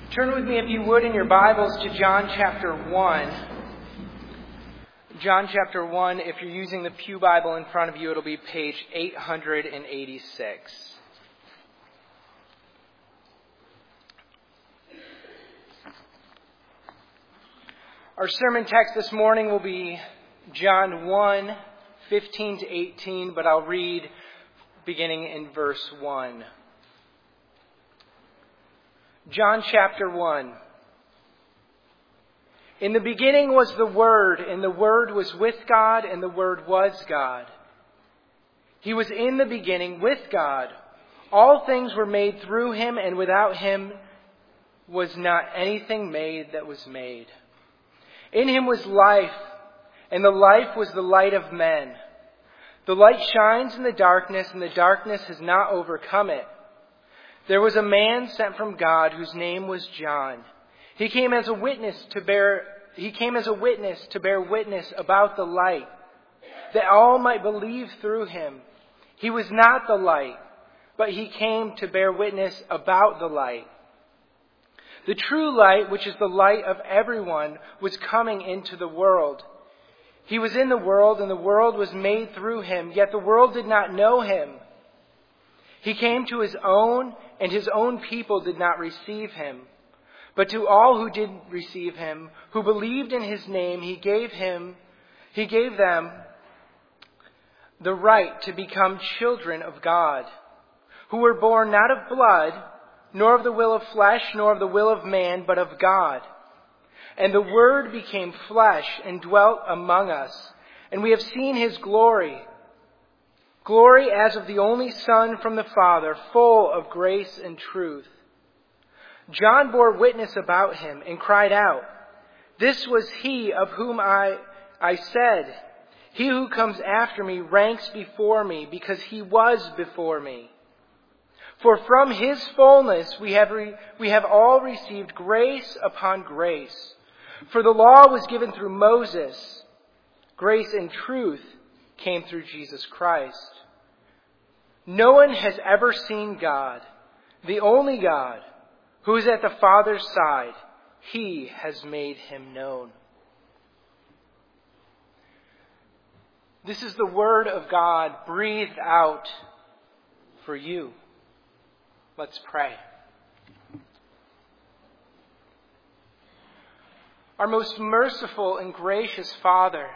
Turn with me, if you would, in your Bibles to John chapter 1. John chapter 1, if you're using the Pew Bible in front of you, it'll be page 886. Our sermon text this morning will be John 1, 15 to 18, but I'll read beginning in verse 1. John chapter 1. In the beginning was the Word, and the Word was with God, and the Word was God. He was in the beginning with God. All things were made through Him, and without Him was not anything made that was made. In Him was life, and the life was the light of men. The light shines in the darkness, and the darkness has not overcome it. There was a man sent from God whose name was John. He came as a witness to bear witness about the light, that all might believe through him. He was not the light, but he came to bear witness about the light. The true light, which is the light of everyone, was coming into the world. He was in the world, and the world was made through him, yet the world did not know him. He came to his own, and his own people did not receive him. But to all who did receive him, who believed in his name, he gave them the right to become children of God, who were born not of blood, nor of the will of flesh, nor of the will of man, but of God. And the Word became flesh and dwelt among us, and we have seen his glory. Glory as of the only Son from the Father, full of grace and truth. John bore witness about him and cried out, "This was he of whom I said, 'He who comes after me ranks before me, because he was before me.' For from his fullness we have all received grace upon grace. For the law was given through Moses. Grace and truth came through Jesus Christ. No one has ever seen God, the only God, who is at the Father's side. He has made him known." This is the word of God breathed out for you. Let's pray. Our most merciful and gracious Father,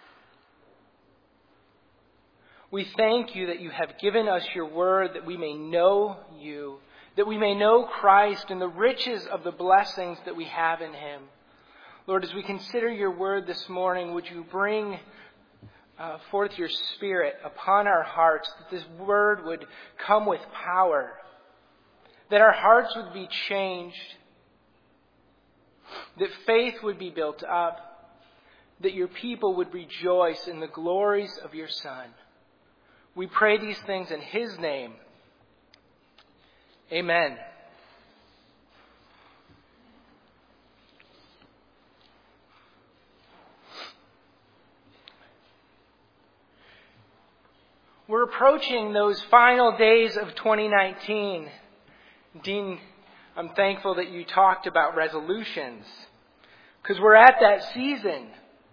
we thank you that you have given us your word, that we may know you, that we may know Christ and the riches of the blessings that we have in him. Lord, as we consider your word this morning, would you bring forth your Spirit upon our hearts, that this word would come with power, that our hearts would be changed, that faith would be built up, that your people would rejoice in the glories of your Son. We pray these things in his name. Amen. We're approaching those final days of 2019. Dean, I'm thankful that you talked about resolutions, because we're at that season.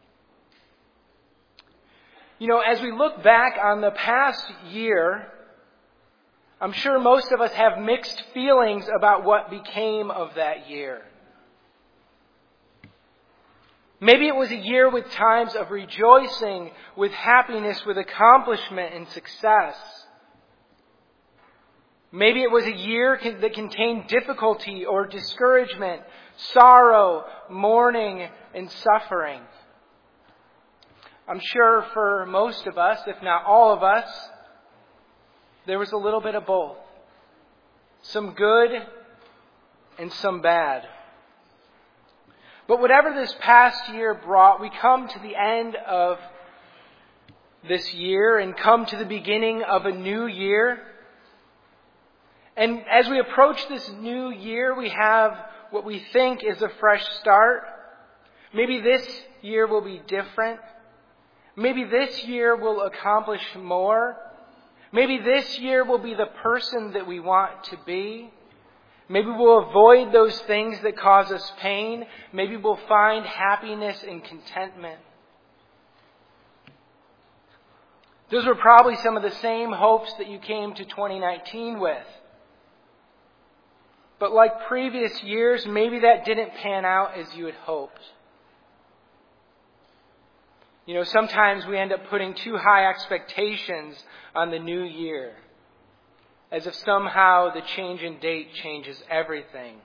You know, as we look back on the past year, I'm sure most of us have mixed feelings about what became of that year. Maybe it was a year with times of rejoicing, with happiness, with accomplishment and success. Maybe it was a year that contained difficulty or discouragement, sorrow, mourning, and suffering. I'm sure for most of us, if not all of us, there was a little bit of both. Some good and some bad. But whatever this past year brought, we come to the end of this year and come to the beginning of a new year. And as we approach this new year, we have what we think is a fresh start. Maybe this year will be different. Maybe this year will accomplish more. Maybe this year will be the person that we want to be. Maybe we'll avoid those things that cause us pain. Maybe we'll find happiness and contentment. Those were probably some of the same hopes that you came to 2019 with. But like previous years, maybe that didn't pan out as you had hoped. You know, sometimes we end up putting too high expectations on the new year, as if somehow the change in date changes everything.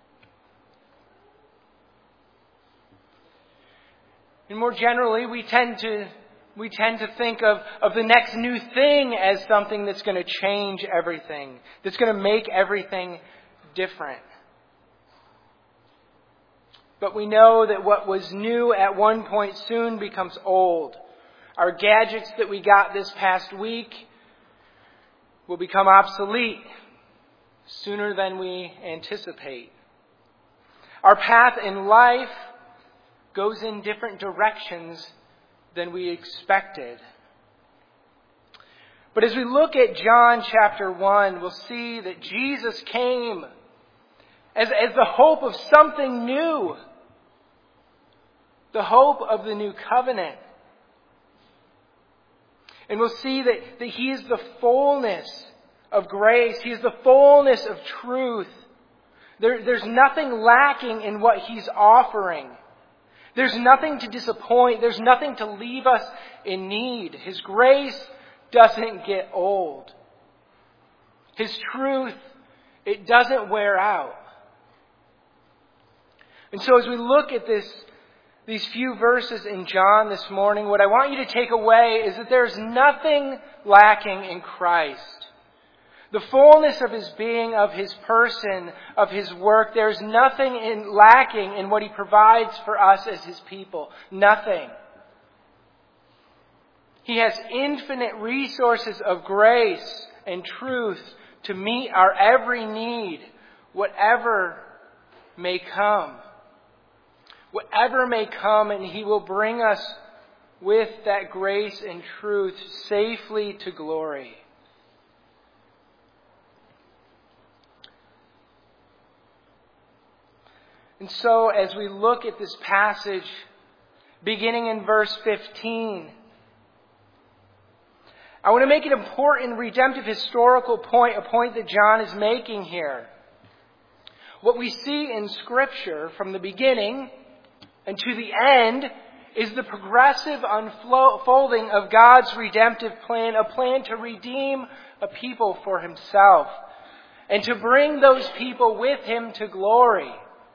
And more generally, we tend to think of the next new thing as something that's going to change everything, that's going to make everything different. But we know that what was new at one point soon becomes old. Our gadgets that we got this past week will become obsolete sooner than we anticipate. Our path in life goes in different directions than we expected. But as we look at John chapter 1, we'll see that Jesus came as the hope of something new. The hope of the new covenant. And we'll see that He is the fullness of grace. He is the fullness of truth. There's nothing lacking in what He's offering. There's nothing to disappoint. There's nothing to leave us in need. His grace doesn't get old. His truth, it doesn't wear out. And so as we look at these few verses in John this morning, what I want you to take away is that there's nothing lacking in Christ. The fullness of His being, of His person, of His work, there's nothing lacking in what He provides for us as His people. Nothing. He has infinite resources of grace and truth to meet our every need, whatever may come. Whatever may come, and He will bring us with that grace and truth safely to glory. And so, as we look at this passage, beginning in verse 15, I want to make an important redemptive historical point, a point that John is making here. What we see in Scripture from the beginning and to the end is the progressive unfolding of God's redemptive plan, a plan to redeem a people for Himself and to bring those people with Him to glory.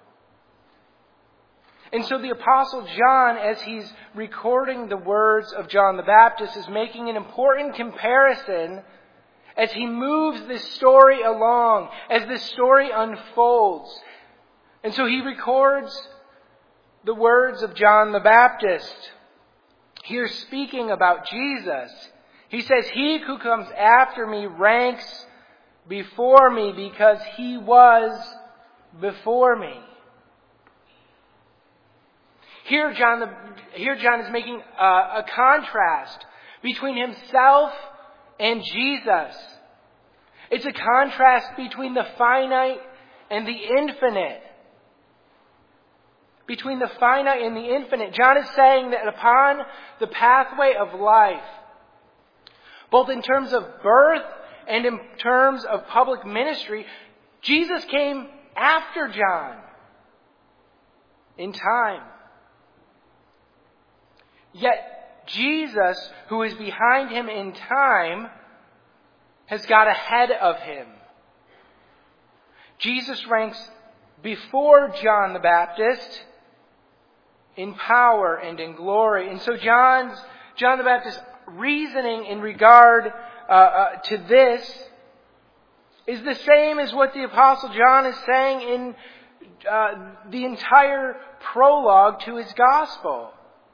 And so the Apostle John, as he's recording the words of John the Baptist, is making an important comparison as he moves this story along, as this story unfolds. And so he records the words of John the Baptist, here speaking about Jesus. He says, "He who comes after me ranks before me because He was before me." Here John is making a contrast between himself and Jesus. It's a contrast between the finite and the infinite. Between the finite and the infinite. John is saying that upon the pathway of life, both in terms of birth and in terms of public ministry, Jesus came after John in time. Yet Jesus, who is behind him in time, has got ahead of him. Jesus ranks before John the Baptist in power and in glory. And so John the Baptist's reasoning in regard to this is the same as what the Apostle John is saying in the entire prologue to his gospel.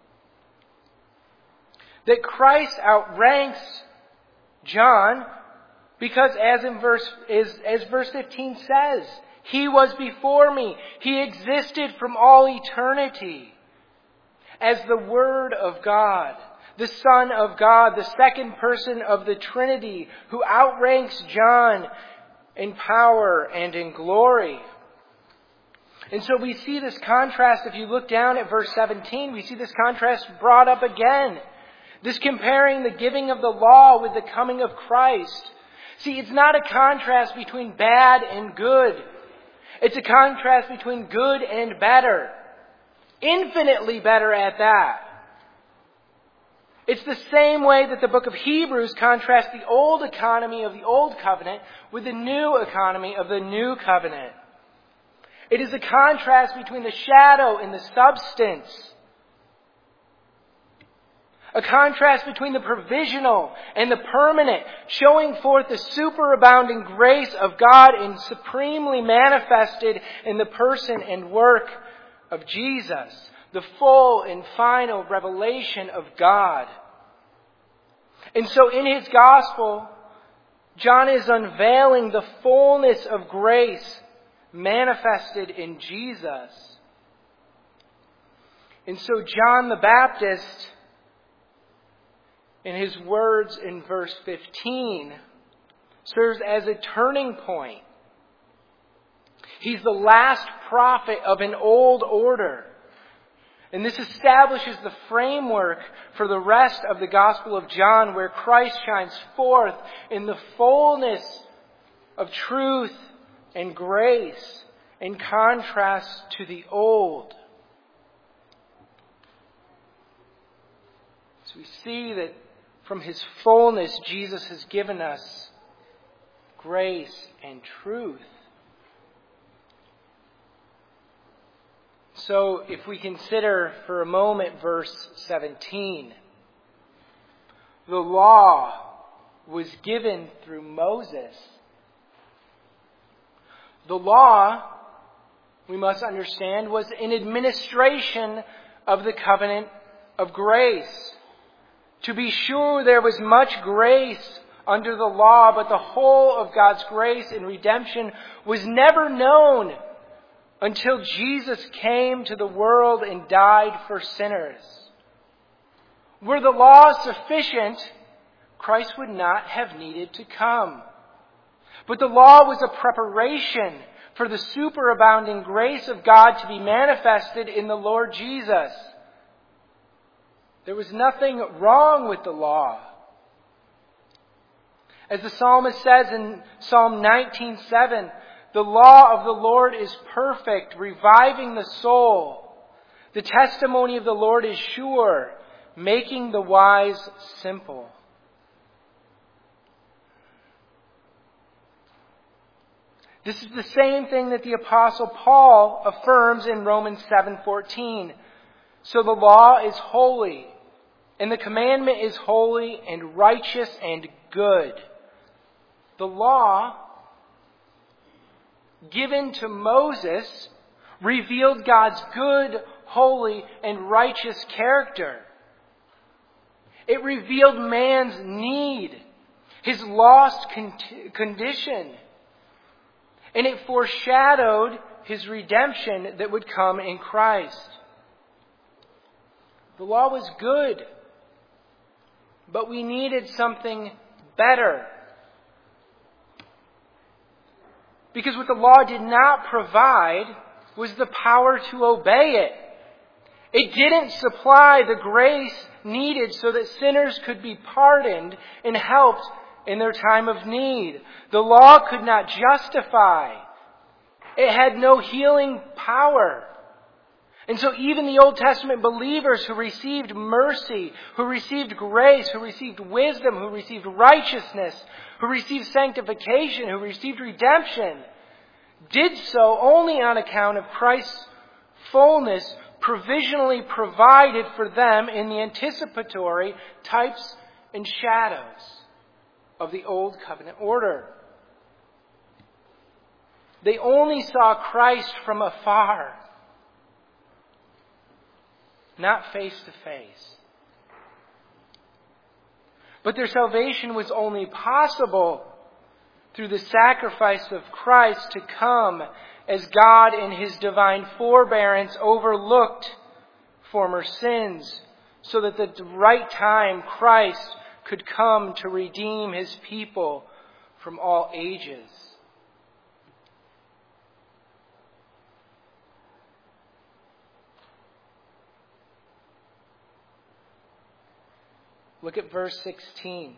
That Christ outranks John because as verse 15 says, He was before me. He existed from all eternity as the Word of God, the Son of God, the second person of the Trinity, who outranks John in power, and in glory. And so we see this contrast. If you look down at verse 17, we see this contrast brought up again. This comparing the giving of the law with the coming of Christ. See, it's not a contrast between bad and good. It's a contrast between good and better. Infinitely better at that. It's the same way that the book of Hebrews contrasts the old economy of the old covenant with the new economy of the new covenant. It is a contrast between the shadow and the substance. A contrast between the provisional and the permanent, showing forth the superabounding grace of God and supremely manifested in the person and work of Jesus, the full and final revelation of God. And so in his gospel, John is unveiling the fullness of grace manifested in Jesus. And so John the Baptist, in his words in verse 15, serves as a turning point. He's the last prophet of an old order. And this establishes the framework for the rest of the Gospel of John, where Christ shines forth in the fullness of truth and grace in contrast to the old. So we see that from his fullness, Jesus has given us grace and truth. So if we consider for a moment verse 17, the law was given through Moses. The law, we must understand, was an administration of the covenant of grace. To be sure, there was much grace under the law, but the whole of God's grace and redemption was never known until Jesus came to the world and died for sinners. Were the law sufficient, Christ would not have needed to come. But the law was a preparation for the superabounding grace of God to be manifested in the Lord Jesus. There was nothing wrong with the law. As the psalmist says in Psalm 19:7, the law of the Lord is perfect, reviving the soul. The testimony of the Lord is sure, making the wise simple. This is the same thing that the Apostle Paul affirms in Romans 7:14. So the law is holy, and the commandment is holy and righteous and good. The law, given to Moses, revealed God's good, holy, and righteous character. It revealed man's need, his lost condition. And it foreshadowed his redemption that would come in Christ. The law was good, but we needed something better. Because what the law did not provide was the power to obey it. It didn't supply the grace needed so that sinners could be pardoned and helped in their time of need. The law could not justify. It had no healing power. And so even the Old Testament believers who received mercy, who received grace, who received wisdom, who received righteousness, who received sanctification, who received redemption, did so only on account of Christ's fullness provisionally provided for them in the anticipatory types and shadows of the Old Covenant order. They only saw Christ from afar, not face to face. But their salvation was only possible through the sacrifice of Christ to come as God in his divine forbearance overlooked former sins so that at the right time Christ could come to redeem his people from all ages. Look at verse 16.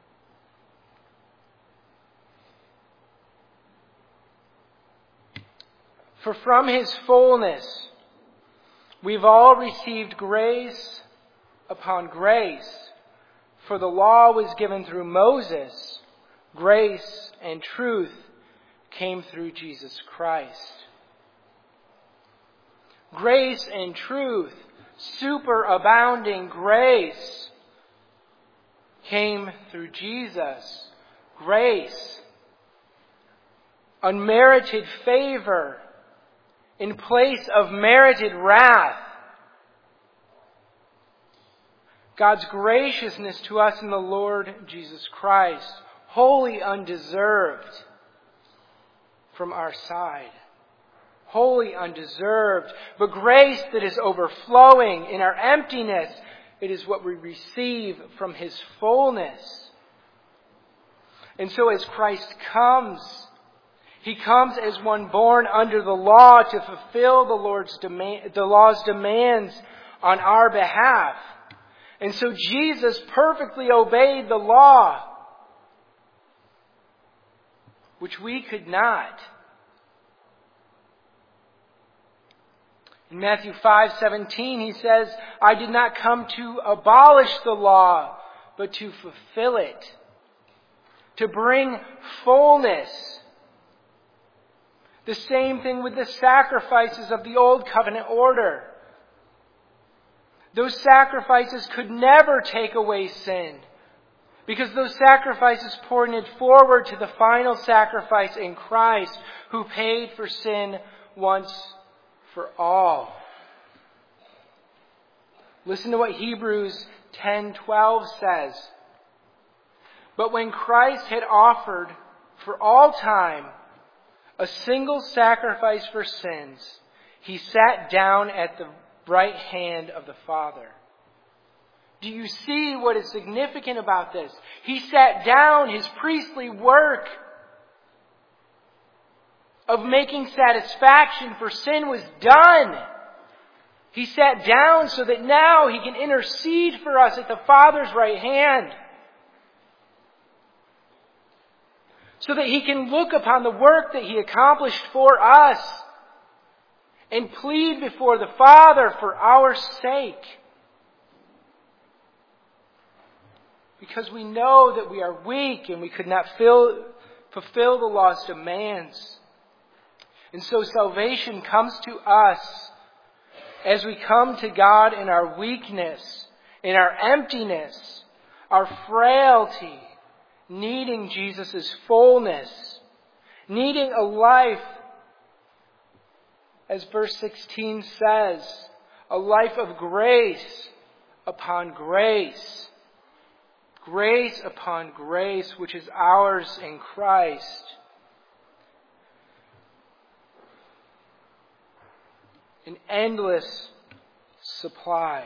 For from His fullness we've all received grace upon grace. For the law was given through Moses. Grace and truth came through Jesus Christ. Grace and truth, superabounding grace, came through Jesus. Grace, unmerited favor in place of merited wrath. God's graciousness to us in the Lord Jesus Christ, wholly undeserved from our side. Wholly undeserved, but grace that is overflowing in our emptiness. It is what we receive from His fullness. And so as Christ comes, He comes as one born under the law to fulfill the law's demands on our behalf. And so Jesus perfectly obeyed the law, which we could not. In Matthew 5:17, He says, I did not come to abolish the law, but to fulfill it. To bring fullness. The same thing with the sacrifices of the Old Covenant order. Those sacrifices could never take away sin, because those sacrifices pointed forward to the final sacrifice in Christ, who paid for sin once for all. Listen to what Hebrews 10:12 says. But when Christ had offered for all time a single sacrifice for sins, He sat down at the right hand of the Father. Do you see what is significant about this? He sat down. His priestly work of making satisfaction for sin was done. He sat down so that now He can intercede for us at the Father's right hand. So that He can look upon the work that He accomplished for us and plead before the Father for our sake. Because we know that we are weak and we could not fulfill the law's demands. And so salvation comes to us as we come to God in our weakness, in our emptiness, our frailty, needing Jesus' fullness, needing a life, as verse 16 says, a life of grace upon grace. Grace upon grace, which is ours in Christ. An endless supply.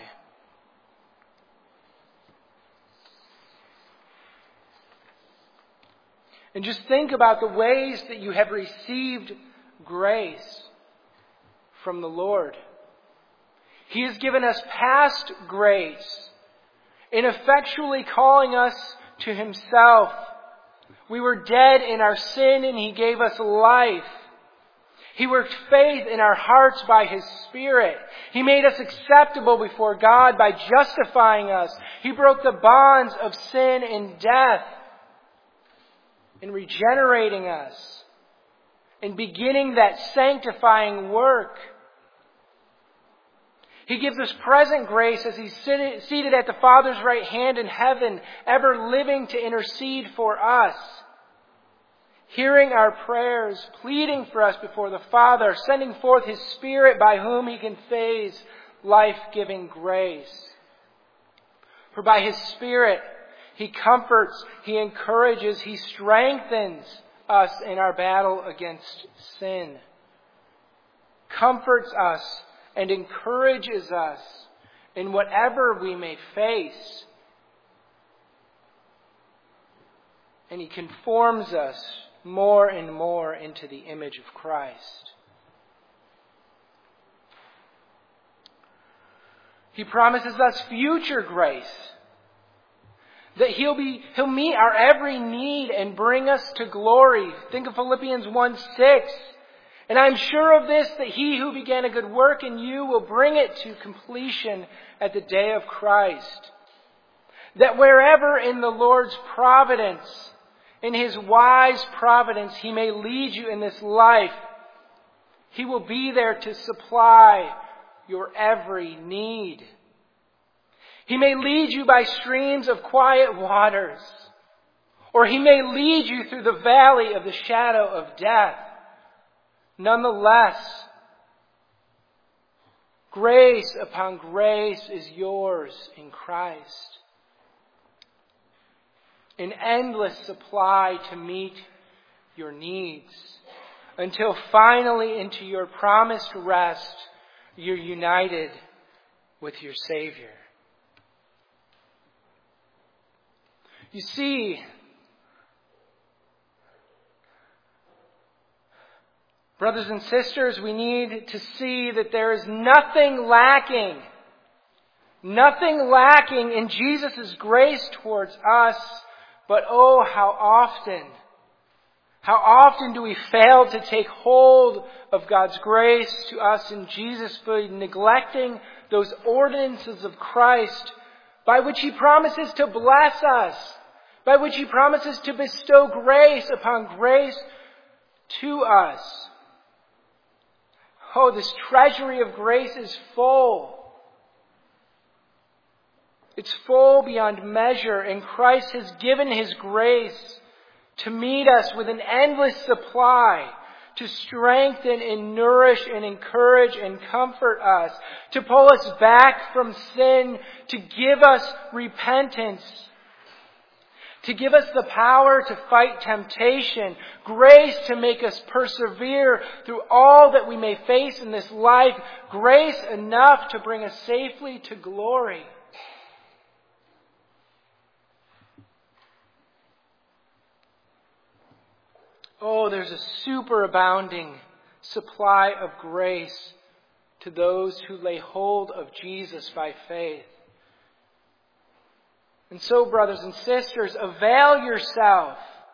And just think about the ways that you have received grace from the Lord. He has given us past grace in effectually calling us to Himself. We were dead in our sin and He gave us life. He worked faith in our hearts by His Spirit. He made us acceptable before God by justifying us. He broke the bonds of sin and death in regenerating us and beginning that sanctifying work. He gives us present grace as He's seated at the Father's right hand in heaven, ever living to intercede for us, hearing our prayers, pleading for us before the Father, sending forth His Spirit by whom He conveys life-giving grace. For by His Spirit, He comforts, He encourages, He strengthens us in our battle against sin. Comforts us and encourages us in whatever we may face. And He conforms us more and more into the image of Christ. He promises us future grace. That He'll meet our every need and bring us to glory. Think of Philippians 1:6. And I'm sure of this, that He who began a good work in you will bring it to completion at the day of Christ. That wherever in the Lord's providence, in His wise providence, He may lead you in this life, He will be there to supply your every need. He may lead you by streams of quiet waters, or He may lead you through the valley of the shadow of death. Nonetheless, grace upon grace is yours in Christ. An endless supply to meet your needs, until finally into your promised rest, you're united with your Savior. You see, brothers and sisters, we need to see that there is nothing lacking in Jesus' grace towards us, but oh, how often do we fail to take hold of God's grace to us in Jesus by neglecting those ordinances of Christ by which He promises to bless us, by which He promises to bestow grace upon grace to us. Oh, this treasury of grace is full. It's full beyond measure, and Christ has given His grace to meet us with an endless supply, to strengthen and nourish and encourage and comfort us, to pull us back from sin, to give us repentance, to give us the power to fight temptation, grace to make us persevere through all that we may face in this life, grace enough to bring us safely to glory. Oh, there's a superabounding supply of grace to those who lay hold of Jesus by faith. And so, brothers and sisters, avail yourself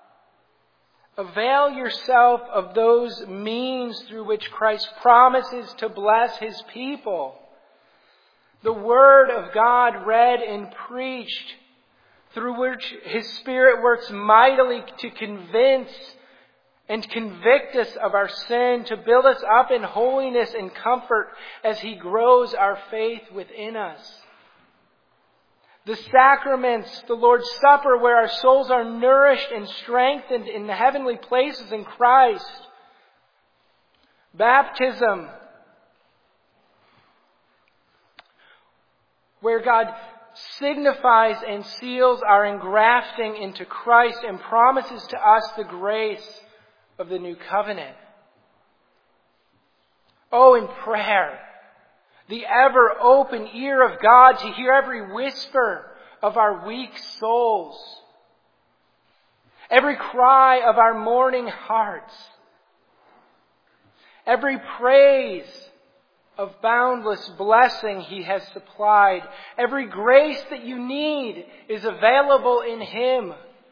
of those means through which Christ promises to bless His people. The Word of God read and preached, through which His Spirit works mightily to convince and convict us of our sin, to build us up in holiness and comfort as He grows our faith within us. The sacraments, the Lord's Supper, where our souls are nourished and strengthened in the heavenly places in Christ. Baptism, where God signifies and seals our engrafting into Christ and promises to us the grace of the new covenant. Oh, in prayer, the ever open ear of God to hear every whisper of our weak souls, every cry of our mourning hearts, every praise of boundless blessing He has supplied, every grace that you need is available in Him.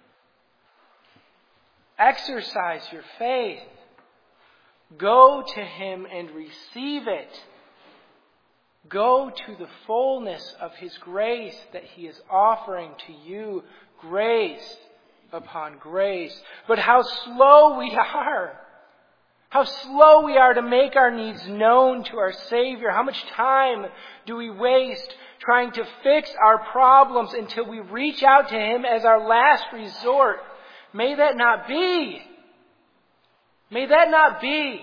Exercise your faith. Go to Him and receive it. Go to the fullness of His grace that He is offering to you, grace upon grace. But how slow we are! How slow we are to make our needs known to our Savior. How much time do we waste trying to fix our problems until we reach out to Him as our last resort? May that not be. May that not be.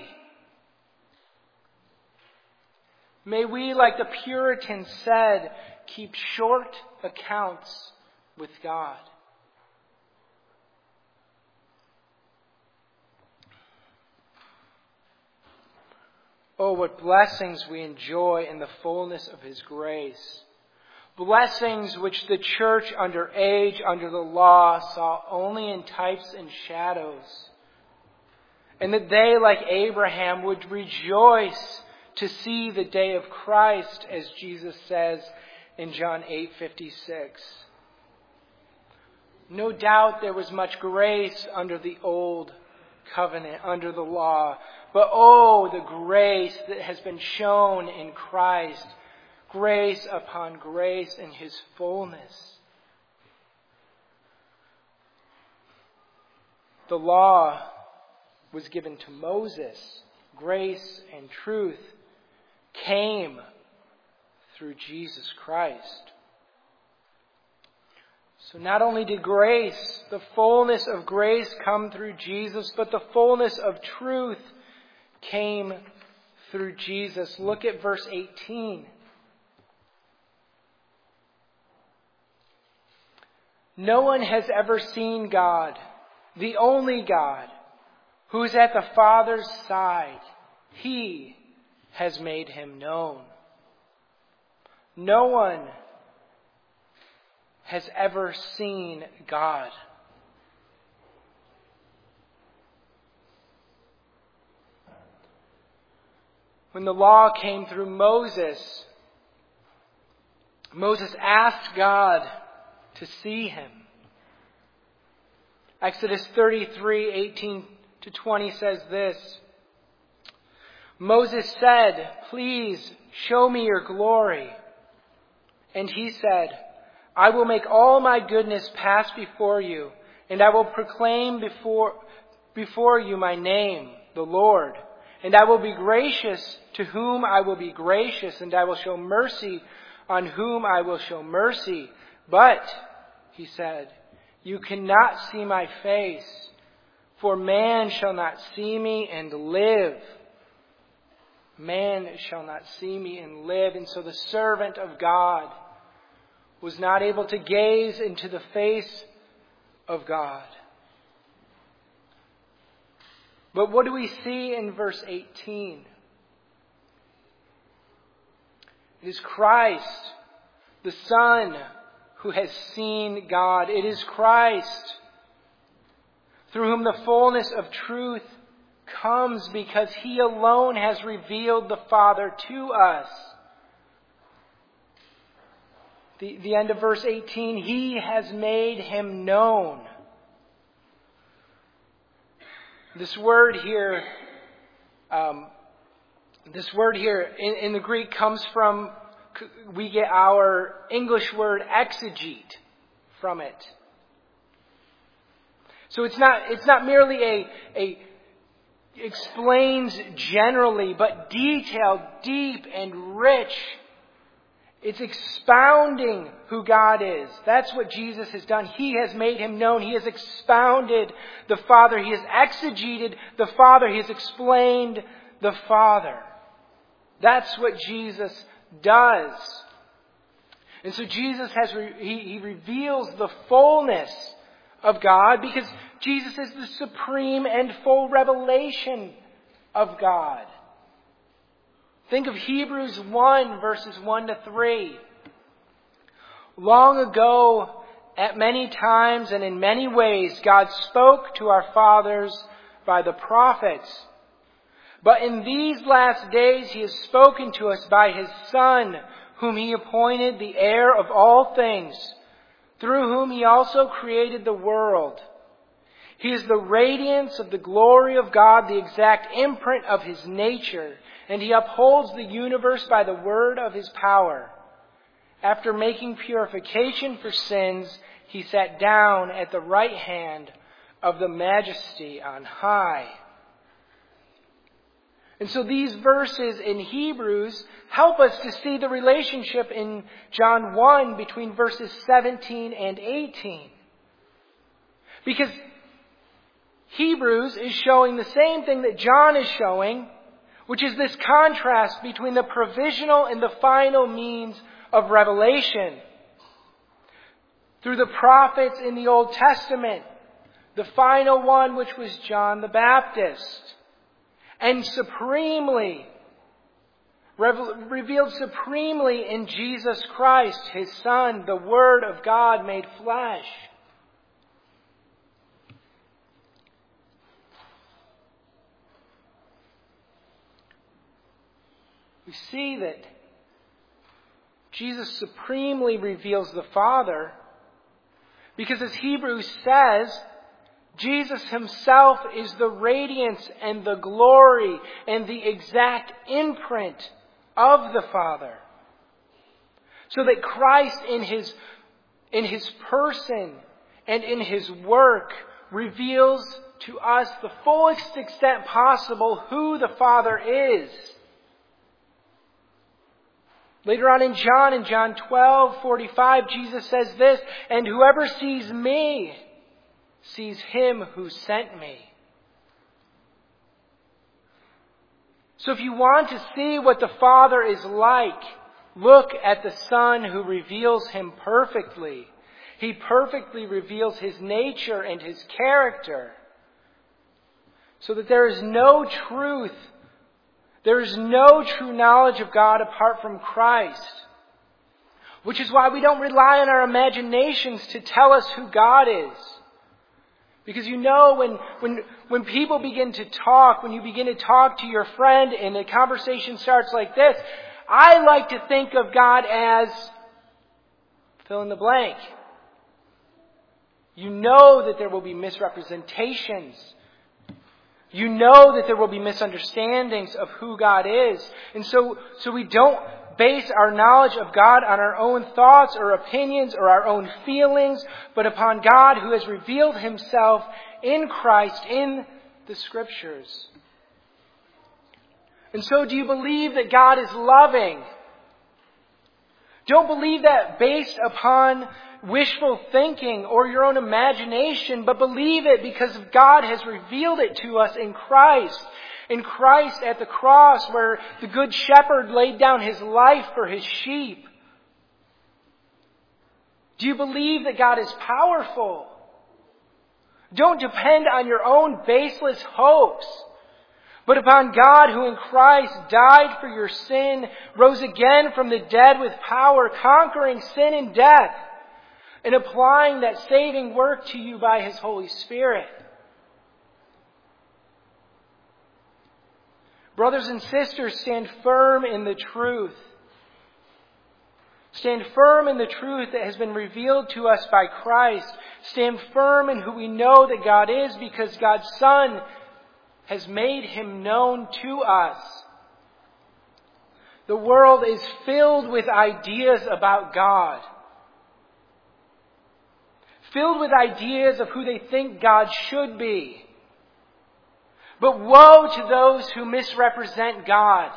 May we, like the Puritans said, keep short accounts with God. Oh, what blessings we enjoy in the fullness of His grace. Blessings which the church under age, under the law, saw only in types and shadows. And that they, like Abraham, would rejoice to see the day of Christ, as Jesus says in John 8:56. No doubt there was much grace under the old covenant, under the law. But oh, the grace that has been shown in Christ. Grace upon grace in His fullness. The law was given to Moses. Grace and truth came through Jesus Christ. So not only did grace, the fullness of grace come through Jesus, but the fullness of truth came through Jesus. Look at verse 18. No one has ever seen God, the only God, who is at the Father's side. He has made Him known. No one has ever seen God. When the law came through Moses, Moses asked God to see Him. Exodus 33:18-20 says this. Moses said, "Please show me your glory." And He said, "I will make all my goodness pass before you, and I will proclaim before you my name, the Lord. And I will be gracious to whom I will be gracious, and I will show mercy on whom I will show mercy. But," He said, "you cannot see my face, for man shall not see me and live." Man shall not see me and live. And so the servant of God was not able to gaze into the face of God. But what do we see in verse 18? It is Christ, the Son, who has seen God. It is Christ through whom the fullness of truth comes, because He alone has revealed the Father to us. The end of verse 18, He has made Him known. This word here in the Greek comes from, we get our English word exegete from it. So it's not merely a explains generally, but detailed, deep, and rich. It's expounding who God is. That's what Jesus has done. He has made Him known. He has expounded the Father. He has exegeted the Father. He has explained the Father. That's what Jesus does. And so Jesus He reveals the fullness of God, because Jesus is the supreme and full revelation of God. Think of Hebrews 1, verses 1-3. Long ago, at many times and in many ways, God spoke to our fathers by the prophets. But in these last days, He has spoken to us by His Son, whom He appointed the heir of all things, through whom He also created the world. He is the radiance of the glory of God, the exact imprint of His nature, and He upholds the universe by the word of His power. After making purification for sins, He sat down at the right hand of the Majesty on high. And so these verses in Hebrews help us to see the relationship in John 1 between verses 17 and 18. Because Hebrews is showing the same thing that John is showing, which is this contrast between the provisional and the final means of revelation. Through the prophets in the Old Testament, the final one, which was John the Baptist, and revealed supremely in Jesus Christ, His Son, the Word of God made flesh. We see that Jesus supremely reveals the Father Because as Hebrews says, Jesus himself is the radiance and the glory and the exact imprint of the Father. So that Christ in his person and in his work reveals to us the fullest extent possible who the Father is. Later on in John 12:45, Jesus says this, "And whoever sees me sees him who sent me." So if you want to see what the Father is like, look at the Son who reveals him perfectly. He perfectly reveals his nature and his character. So that there is no truth, there is no true knowledge of God apart from Christ. Which is why we don't rely on our imaginations to tell us who God is. Because you know when people begin to talk, when you begin to talk to your friend and the conversation starts like this, I like to think of God as fill in the blank. You know that there will be misrepresentations. You know that there will be misunderstandings of who God is. And so we don't base our knowledge of God on our own thoughts or opinions or our own feelings, but upon God who has revealed himself in Christ in the Scriptures. And so do you believe that God is loving? Don't believe that based upon wishful thinking or your own imagination, but believe it because God has revealed it to us in Christ. In Christ at the cross where the Good Shepherd laid down his life for his sheep. Do you believe that God is powerful? Don't depend on your own baseless hopes, but upon God who in Christ died for your sin, rose again from the dead with power, conquering sin and death, and applying that saving work to you by his Holy Spirit. Brothers and sisters, stand firm in the truth. Stand firm in the truth that has been revealed to us by Christ. Stand firm in who we know that God is because God's Son has made him known to us. The world is filled with ideas about God. Filled with ideas of who they think God should be. But woe to those who misrepresent God.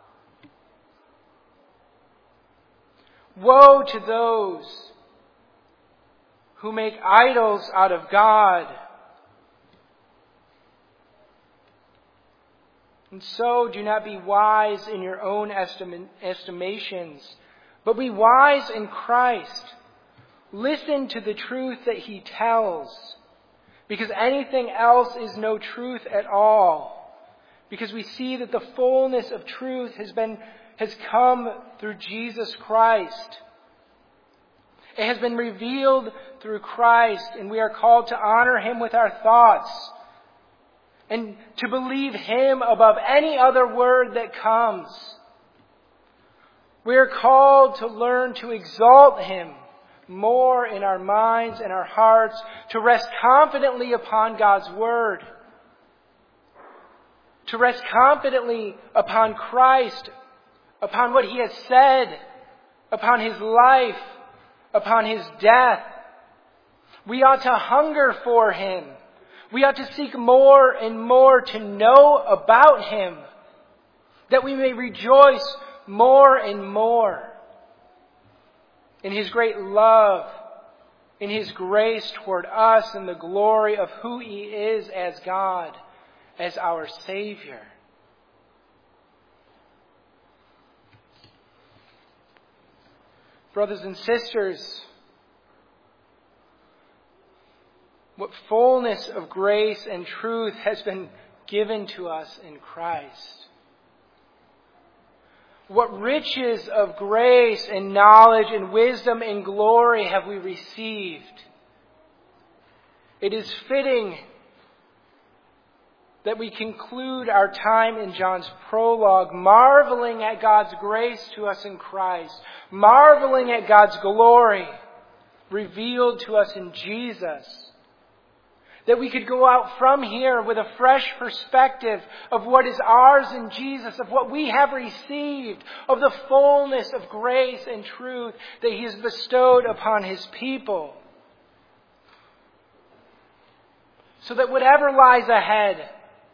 Woe to those who make idols out of God. And so do not be wise in your own estimations, but be wise in Christ. Listen to the truth that he tells. Because anything else is no truth at all. Because we see that the fullness of truth has come through Jesus Christ. It has been revealed through Christ, and we are called to honor him with our thoughts and to believe him above any other word that comes. We are called to learn to exalt him more in our minds and our hearts, to rest confidently upon God's Word, to rest confidently upon Christ, upon what he has said, upon his life, upon his death. We ought to hunger for him. We ought to seek more and more to know about him, that we may rejoice more and more in his great love, in his grace toward us, and the glory of who he is as God, as our Savior. Brothers and sisters, what fullness of grace and truth has been given to us in Christ. What riches of grace and knowledge and wisdom and glory have we received? It is fitting that we conclude our time in John's prologue marveling at God's grace to us in Christ, marveling at God's glory, revealed to us in Jesus. That we could go out from here with a fresh perspective of what is ours in Jesus, of what we have received, of the fullness of grace and truth that He has bestowed upon His people. So that whatever lies ahead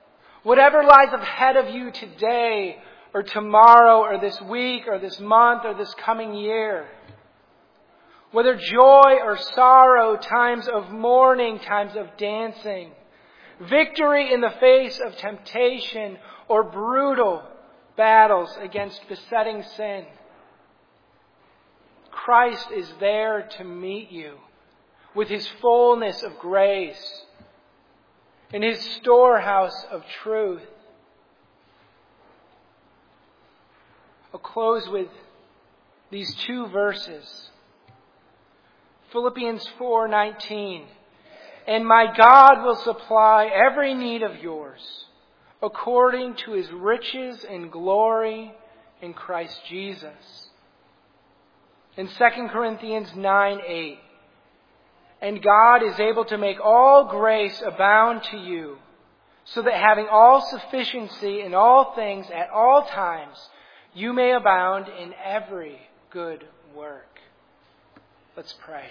of you today or tomorrow or this week or this month or this coming year, whether joy or sorrow, times of mourning, times of dancing, victory in the face of temptation or brutal battles against besetting sin, Christ is there to meet you with His fullness of grace in His storehouse of truth. I'll close with these two verses. Philippians 4:19. And my God will supply every need of yours according to His riches and glory in Christ Jesus. In 2 Corinthians 9:8. And God is able to make all grace abound to you, so that having all sufficiency in all things at all times, you may abound in every good work. Let's pray.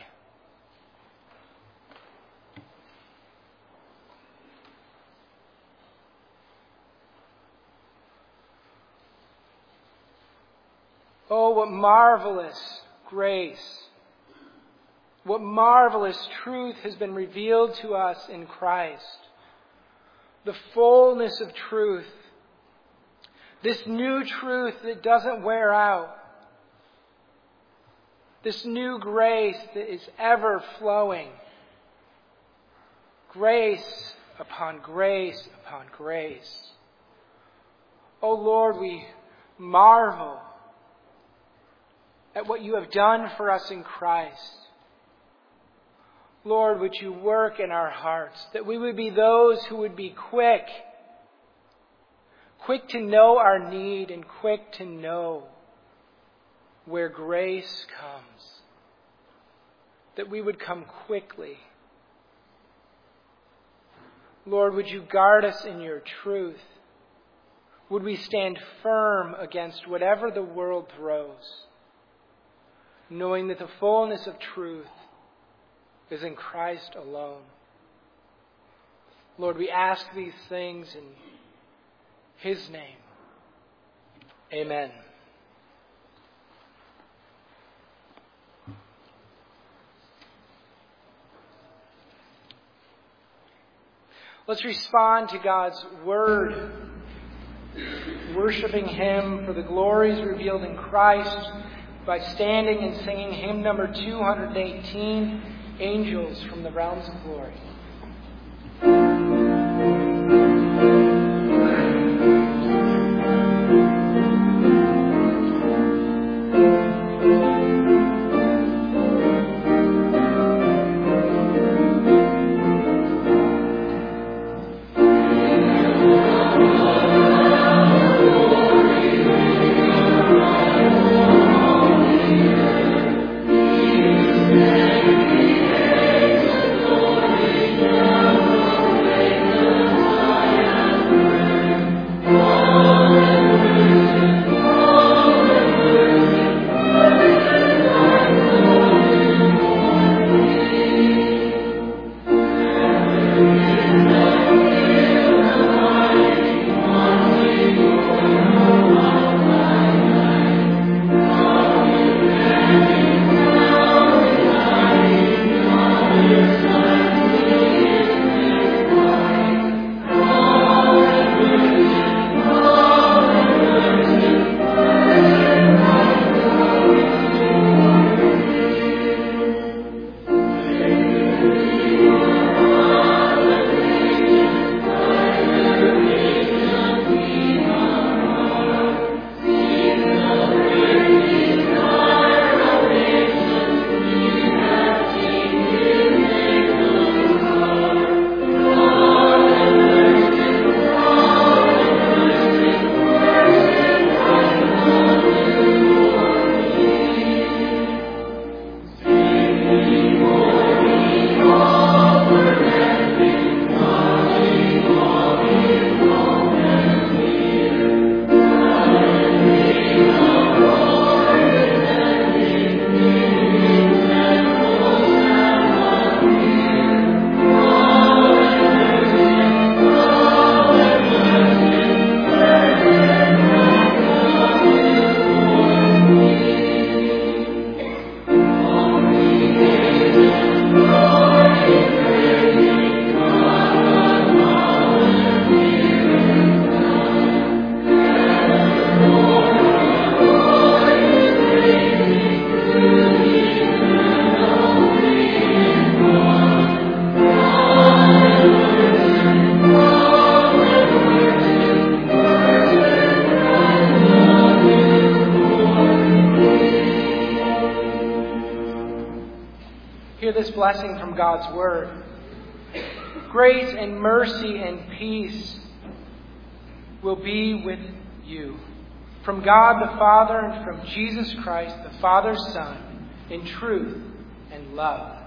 Oh, what marvelous grace, what marvelous truth has been revealed to us in Christ. The fullness of truth, this new truth that doesn't wear out, this new grace that is ever flowing, grace upon grace upon grace. Oh Lord, we marvel at what you have done for us in Christ. Lord, would you work in our hearts, that we would be those who would be quick to know our need and quick to know where grace comes. That we would come quickly. Lord, would you guard us in your truth? Would we stand firm against whatever the world throws, knowing that the fullness of truth is in Christ alone. Lord, we ask these things in His name. Amen. Let's respond to God's Word, worshiping Him for the glories revealed in Christ by standing and singing hymn number 218, Angels from the Realms of Glory. Glory. hear this blessing from God's Word. Grace and mercy and peace will be with you. From God the Father and from Jesus Christ, the Father's Son, in truth and love.